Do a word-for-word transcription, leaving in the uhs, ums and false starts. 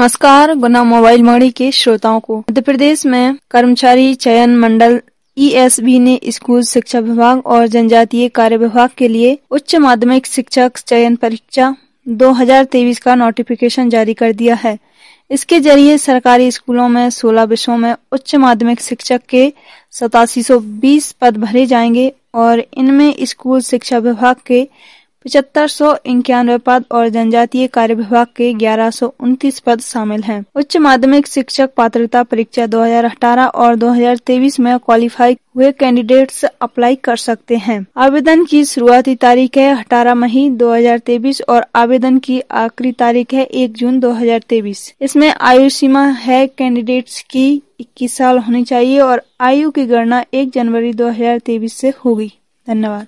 नमस्कार। गुना मोबाइल मणि के श्रोताओं को मध्य प्रदेश में कर्मचारी चयन मंडल ई एस बी ने स्कूल शिक्षा विभाग और जनजातीय कार्य विभाग के लिए उच्च माध्यमिक शिक्षक चयन परीक्षा दो हज़ार तेईस का नोटिफिकेशन जारी कर दिया है। इसके जरिए सरकारी स्कूलों में सोलह विषयों में उच्च माध्यमिक शिक्षक के सतासी सौ बीस पद भरे जाएंगे और इनमें स्कूल शिक्षा विभाग के पचहत्तर सौ इक्यानवे पद और जनजातीय कार्य विभाग के ग्यारह सौ उनतीस पद शामिल हैं। उच्च माध्यमिक शिक्षक पात्रता परीक्षा दो हज़ार अठारह और दो हज़ार तेईस में क्वालिफाई हुए कैंडिडेट्स अप्लाई कर सकते हैं। आवेदन की शुरुआती तारीख है अठारह मई दो हज़ार तेईस और आवेदन की आखिरी तारीख है एक जून दो हज़ार तेईस। इसमें आयु सीमा है कैंडिडेट्स की इक्कीस साल होनी चाहिए और आयु की गणना एक जनवरी दो हज़ार तेईस से होगी। धन्यवाद।